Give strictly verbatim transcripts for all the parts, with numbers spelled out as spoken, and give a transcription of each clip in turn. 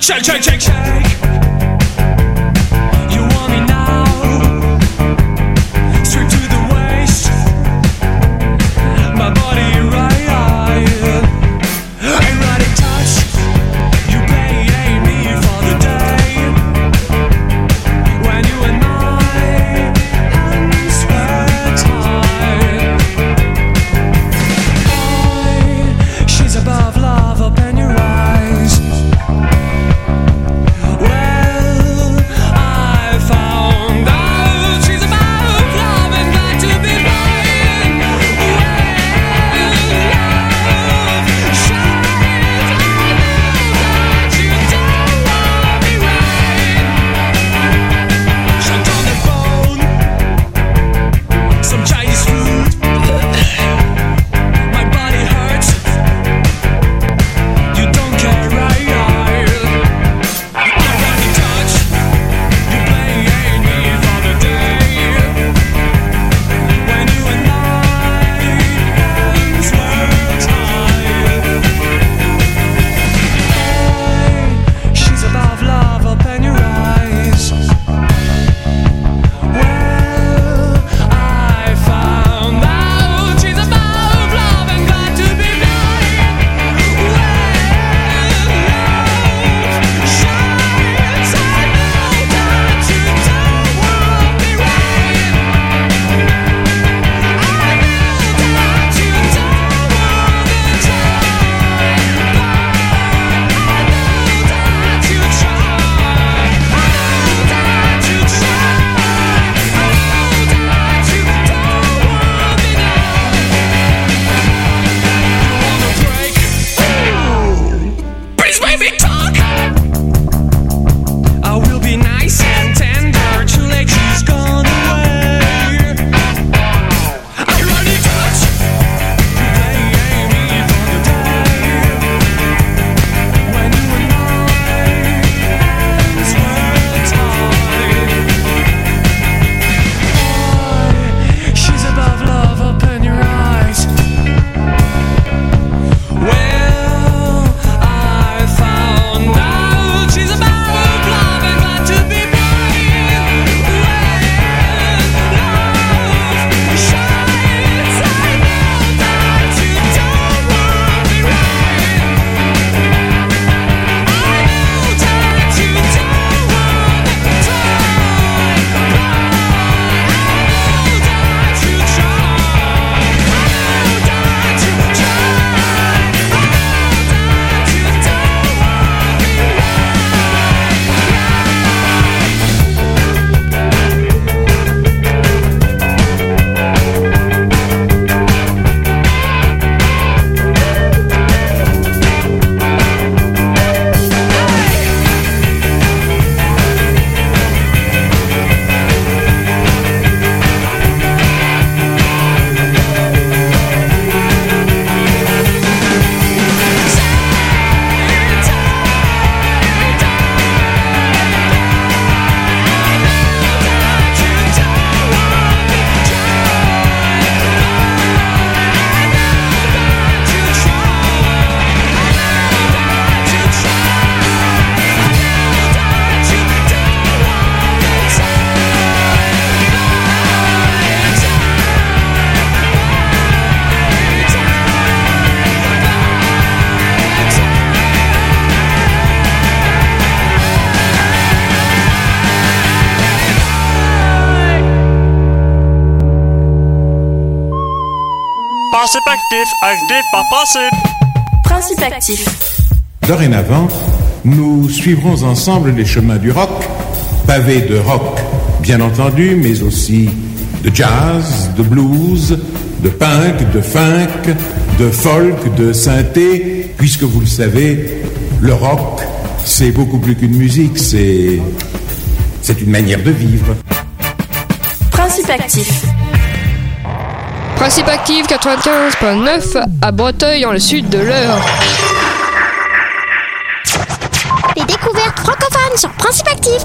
Shake, shake, shake, shake. You want me now? Straight to the waist. My body right. Erotic touch. You pay me for the day. When you and my hands were tied. Boy, she's above love. Open your eyes. Well, I found out she's above love and got to be mine. Well, love shines. I know that you don't want me right. Shut on the phone. Some Chinese food. My body hurts. You don't care, right? Principe actif, actif par principe. Principe actif. Dorénavant, nous suivrons ensemble les chemins du rock, pavés de rock, bien entendu, mais aussi de jazz, de blues, de punk, de funk, de folk, de synthé, puisque vous le savez, le rock, c'est beaucoup plus qu'une musique, c'est, c'est une manière de vivre. Principe actif. Principe actif quatre-vingt-quinze virgule neuf à Breteuil dans le sud de l'Eure. Les découvertes francophones sur Principe actif.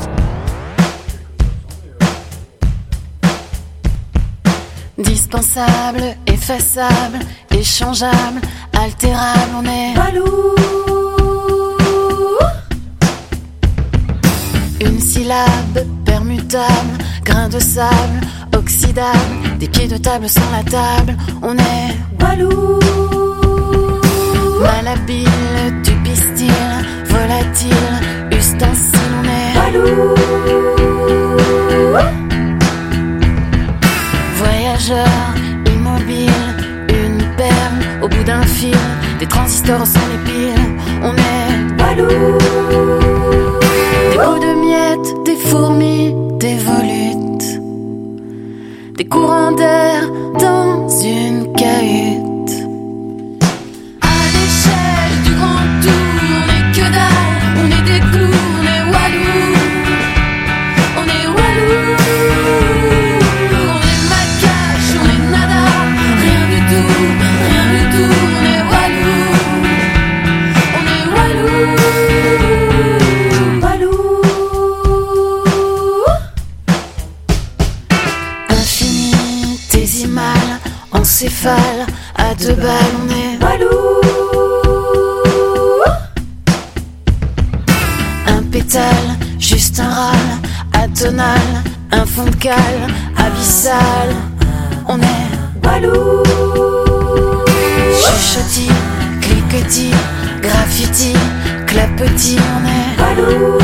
Dispensable, effaçable, échangeable, altérable, on est Balou. Une syllabe permutable, grain de sable, oxydable, des pieds de table sans la table. On est Walou, malhabile, du pistil, volatile, ustensile. On est Walou, voyageur, immobile, une perle au bout d'un fil, des transistors sans les piles. On est Walou, des bouts de miettes, des fourmis, des volutes, des courants d'air dans une cahute. À l'échelle du grand tour, on est que dalle, on est des clous, on est Walou, on est Walou, on est macache, on est nada, rien du tout, rien du tout, on est Walou, on est Walou. Encéphale, à deux balles, on est Walou. Un pétale, juste un râle, atonal, un fond de cale, abyssal. On est Walou. Chuchotis, cliquetis, graffiti, clapotis. On est Walou.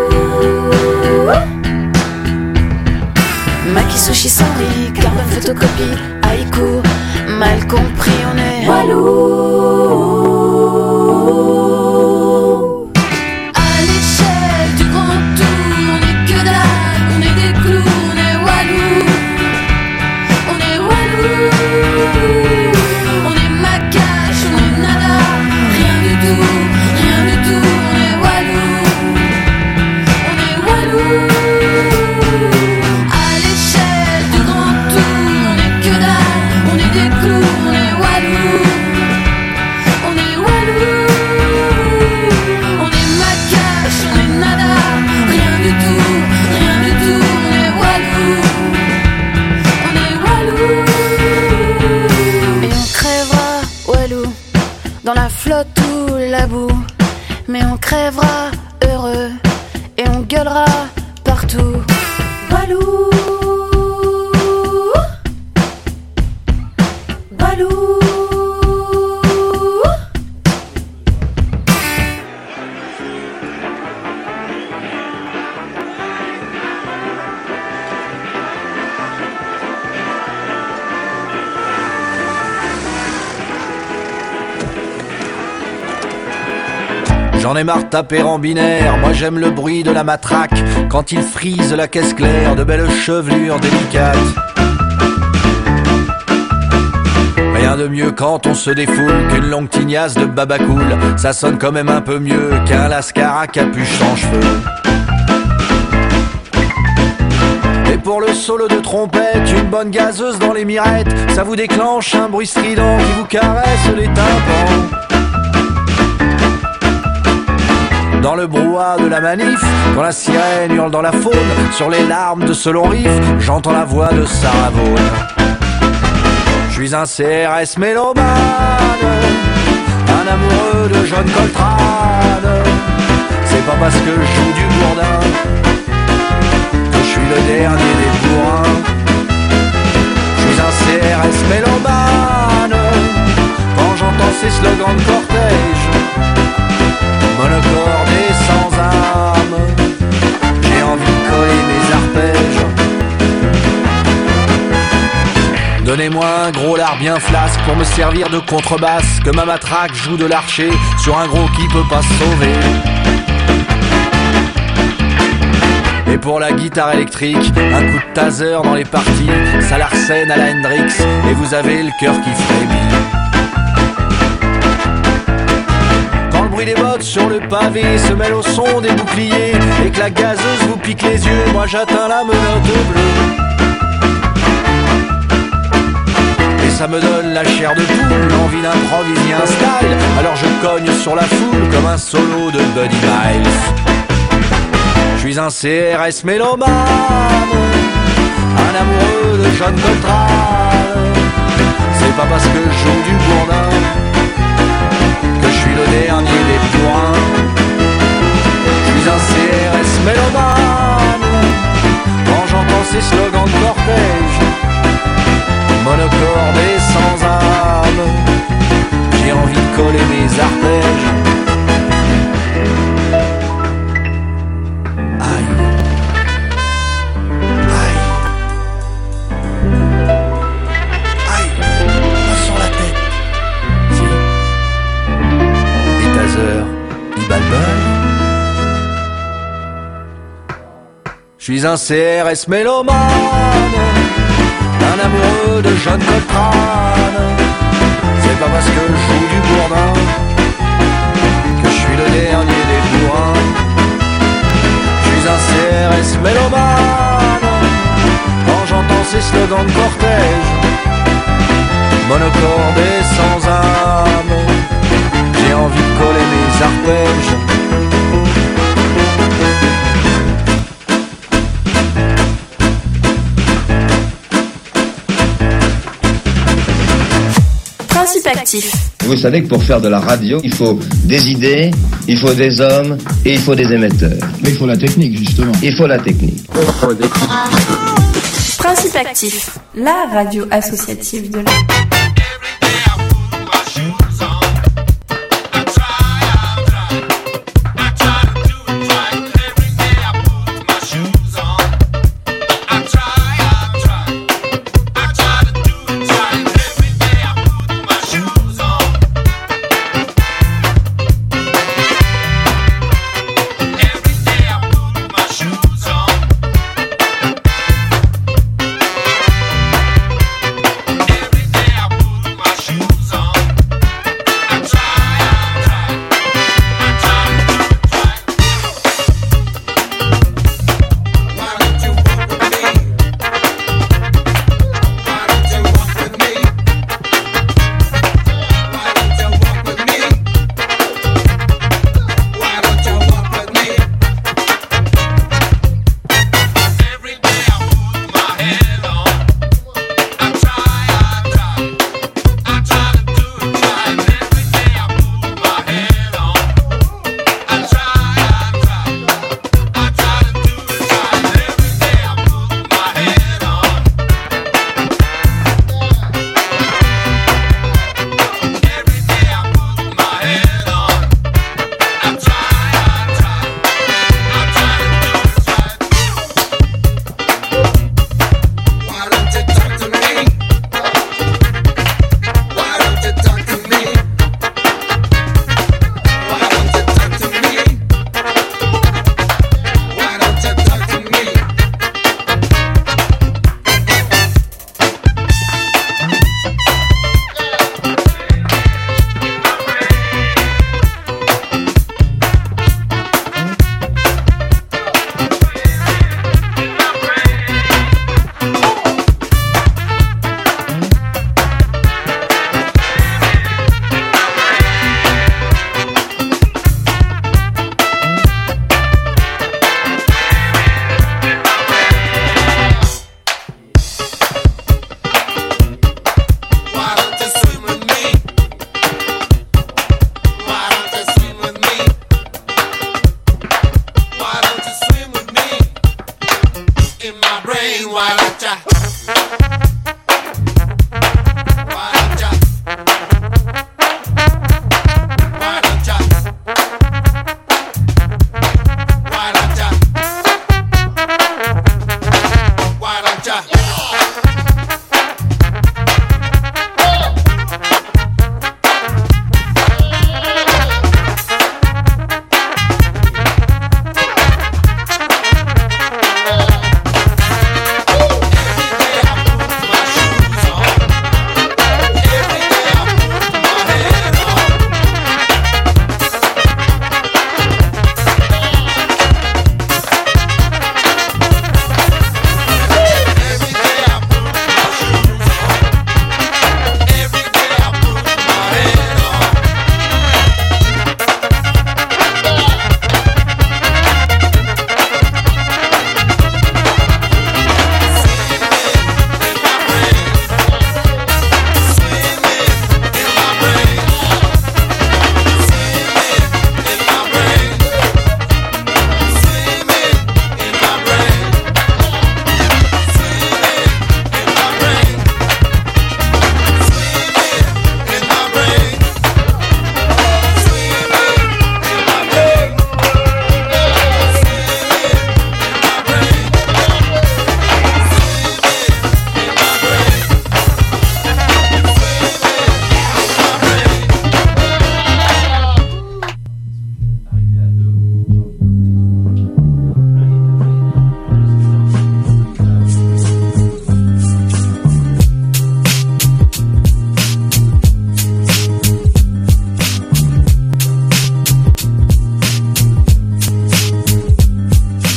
Maki sushi sans riz, carbone photocopie, haïku, mal compris, on est Walou. À l'échelle du grand tour, on est que dalle, on est des clous, on est Walou. On est Walou. On est macache, on est nada, rien du tout, rien du tout, on est Walou. On est Walou. Dans la flotte ou la boue, mais on crèvera heureux et on gueulera partout. Walou, Walou. J'en ai marre de taper en binaire, moi j'aime le bruit de la matraque quand il frise la caisse claire de belles chevelures délicates. Rien de mieux quand on se défoule qu'une longue tignasse de babacool. Ça sonne quand même un peu mieux qu'un lascar à capuche sans cheveux. Et pour le solo de trompette, une bonne gazeuse dans les mirettes, ça vous déclenche un bruit strident qui vous caresse les tympans. Dans le brouhaha de la manif, quand la sirène hurle dans la faune, sur les larmes de ce long riff, j'entends la voix de Sarah Vaughan. Je suis un C R S mélomane, un amoureux de John Coltrane. C'est pas parce que je joue du bourdin que je suis le dernier des bourrins. Je suis un C R S mélomane, quand j'entends ces slogans de cortège, monocorde et sans âme, j'ai envie de coller mes arpèges. Donnez-moi un gros lard bien flasque pour me servir de contrebasse, que ma matraque joue de l'archer sur un gros qui peut pas se sauver. Et pour la guitare électrique, un coup de taser dans les parties, ça l'arsène à la Hendrix, et vous avez le cœur qui frémit. Le bruit des bottes sur le pavé se mêle au son des boucliers, et que la gazeuse vous pique les yeux, moi j'atteins la menotte bleue. Et ça me donne la chair de poule, l'envie d'improviser un style, alors je cogne sur la foule comme un solo de Buddy Miles. Je suis un C R S mélomane, un amoureux de John Coltrane. C'est pas parce que je joue du bourdin que je suis le dernier des bourrins. Je suis un C R S mélomane, suis un C R S mélomane, un amoureux de John Coltrane. C'est pas parce que je joue du bourdin que je suis le dernier des bourrins. Je suis un C R S mélomane, quand j'entends ces slogans de cortège, monocorde et sans âme, j'ai envie de coller mes arpèges. Principe actif. Vous savez que pour faire de la radio, il faut des idées, il faut des hommes et il faut des émetteurs. Mais il faut la technique, justement. Il faut la technique. Principe actif, la radio associative de la...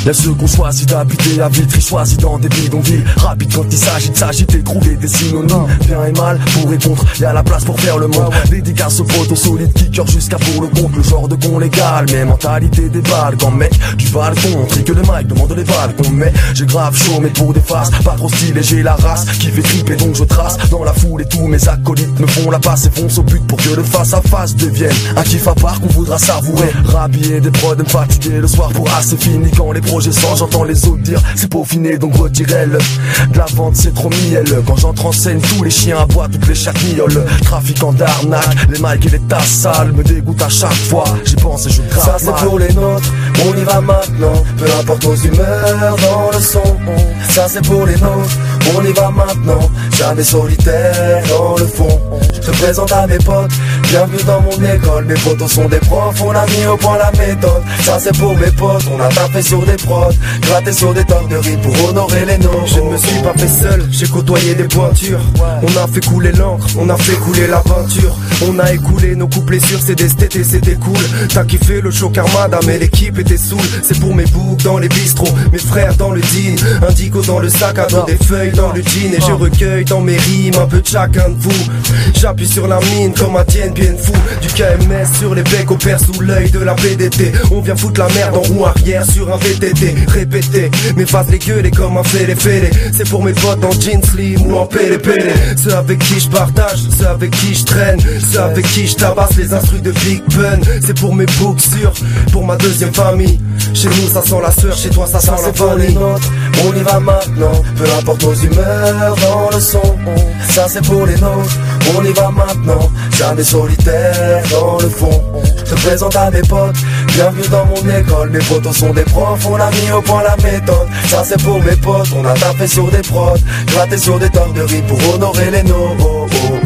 Y'a ceux qu'on choisit d'habiter à Vitry, choisis dans des bidonvilles. Rapide quand il s'agit de s'agiter, trouver des synonymes. Bien et mal, pour et contre, y'a la place pour faire le monde. Dédicace aux potes, aux solides kickers jusqu'à pour le compte. Le genre de con légal, mais mentalité des balles. Quand mec, du balcon, tri que les mics, demande les balcons. Mais j'ai grave chaud, mais pour des faces, pas trop stylé, j'ai la race qui fait triper, donc je trace dans la foule et tous mes acolytes me font la passe et foncent au but pour que le face à face devienne un kiff à part qu'on voudra savourer. Rhabiller des prods, me fatiguer le soir pour assez fini. Quand les projets sortent, j'entends les autres dire c'est peaufiné, donc retirez-le. De la vente c'est trop mielleux. Quand j'entre en scène, tous les chiens aboient, toutes les chattes miaulent. Trafiquant d'arnaque, les mics et les tasses sales me dégoûtent à chaque fois. J'y pense et je grave. Ça c'est pour les nôtres, on y va maintenant. Peu importe nos humeurs dans le son. Ça c'est pour les nôtres, on y va maintenant. Jamais solitaire dans le fond. Je te présente à mes potes, bienvenue dans mon école. Mes potos sont des profs, on a mis au point la méthode. Ça c'est pour mes potes, on a tapé sur des prods, gratté sur des tonnes de riz pour honorer les nôtres. Je ne me suis pas fait seul, j'ai côtoyé des pointures. On a fait couler l'encre, on a fait couler la peinture. On a écoulé nos couplets sur C D, c'était c'était cool. T'as kiffé le show Armada, mais l'équipe était saoule. C'est pour mes boucs dans les bistrots, mes frères dans le jean, indigo dans le sac à dos, des feuilles dans le jean. Et je recueille dans mes rimes un peu de chacun de vous. J'appuie sur la mine comme un Tien bien fou. Du K M S sur les becs, opère sous l'œil de la P D T. On vient foutre la merde en roue arrière sur un V T T. Répété, mes faces les gueules comme un fêlé fêlé. C'est pour mes potes en jeans slim ou en pélé pélé. Ceux avec qui je partage, ceux avec qui je traîne, ceux avec qui je tabasse les instrus de Big Pun. C'est pour mes books sûrs, pour ma deuxième famille. Chez nous ça sent la sueur, chez toi ça sent la folie. On y va maintenant, peu importe nos humeurs dans le son. Ça c'est pour les nôtres, on y va maintenant. Jamais solitaire dans le fond. Je te présente à mes potes, bienvenue dans mon école. Mes potos sont des profs, on a mis au point la méthode. Ça c'est pour mes potes, on a tapé sur des prods, gratté sur des tonnes de riz pour honorer les nôtres.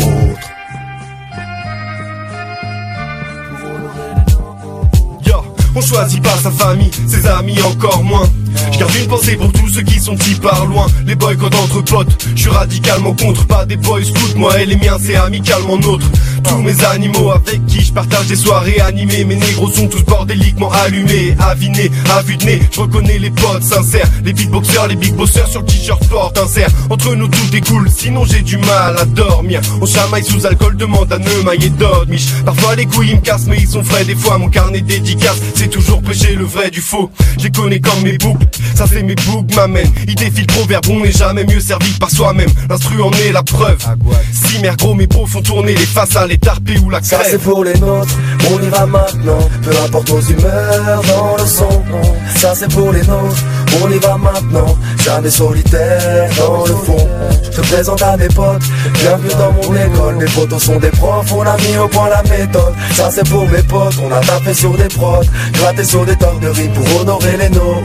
On choisit pas sa famille, ses amis encore moins. Je garde une pensée pour tous ceux qui sont si par loin. Les boycotts entre potes, je suis radicalement contre. Pas des boys scouts, moi et les miens c'est amicalement nôtre. Tous mes animaux avec qui je partage des soirées animées. Mes négros sont tous bordéliquement allumés, avinés, à vue de nez. Je reconnais les potes sincères, les beatboxers, les big bossers sur le t-shirt portent un cerf. Entre nous tout est cool, sinon j'ai du mal à dormir. On chamaille sous alcool, demande à Neumaille et Dodmiche. Parfois les couilles me cassent mais ils sont frais. Des fois mon carnet dédicace, c'est toujours péché le vrai du faux. Je les connais comme mes boucles, ça c'est mes boucles m'amènent. Ils défient le proverbe, on n'est jamais mieux servi par soi-même. L'instru en est la preuve. Si mère gros mes pros font tourner les faces à l'étarpé ou la crève. Ça c'est pour les nôtres, on y va maintenant. Peu importe nos humeurs dans le son. Ça c'est pour les nôtres, on y va maintenant. Jamais solitaire dans le fond. Je te présente à mes potes, bienvenue dans mon école. Mes potos sont des profs, on a mis au point la méthode. Ça c'est pour mes potes, on a tapé sur des prods, gratté sur des tonnes de riz pour honorer les nôtres.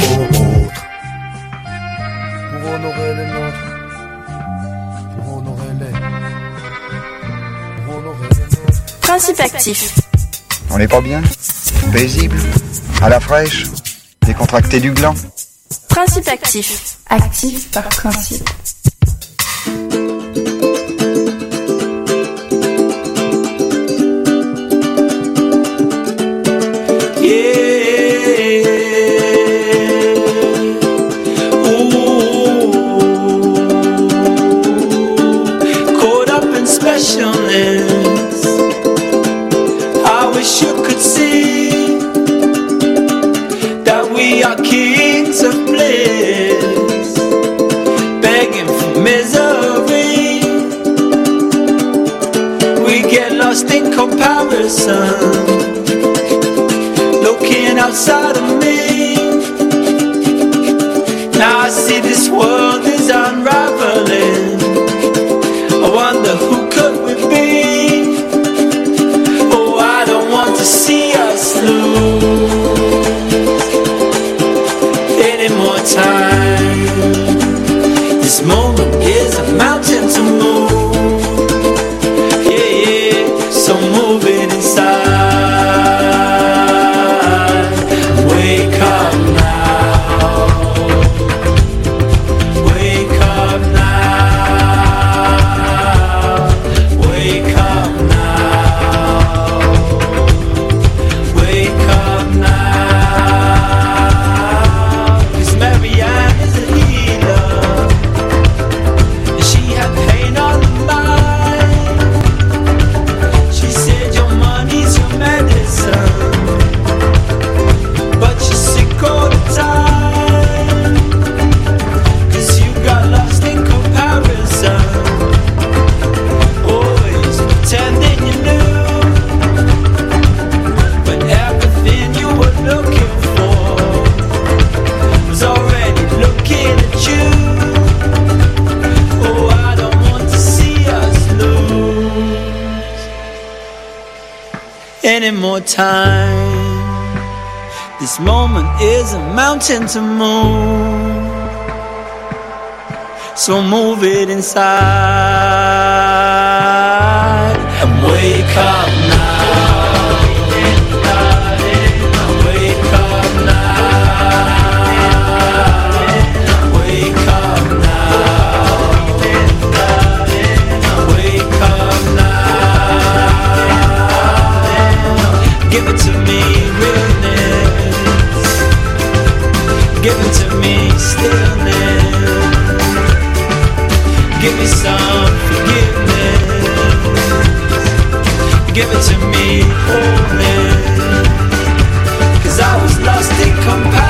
Pour honorer les nôtres. Pour honorer les. Pour honorer les nôtres. Principe actif. On n'est pas bien? Paisible? À la fraîche? Décontracté du gland? Principe actif. Actif par principe. I wish you could see that we are kings of bliss, begging for misery. We get lost in comparison, looking outside of me. Now I see this world is unraveling. I wonder who could we be? Oh, I don't want to see us lose any more time. This moment is a mountain to move. Yeah, yeah, so move it inside. Wake up now. Wake up now. Wake up now. Wake up now. any more time. This moment is a mountain to move, so move it inside and wake up now. Wake up now. Wake up now. Wake up now. Give it to me, realness. Give it to me, stillness. Give me some forgiveness. Give it to me, wholeness. 'Cause I was lost in compassion.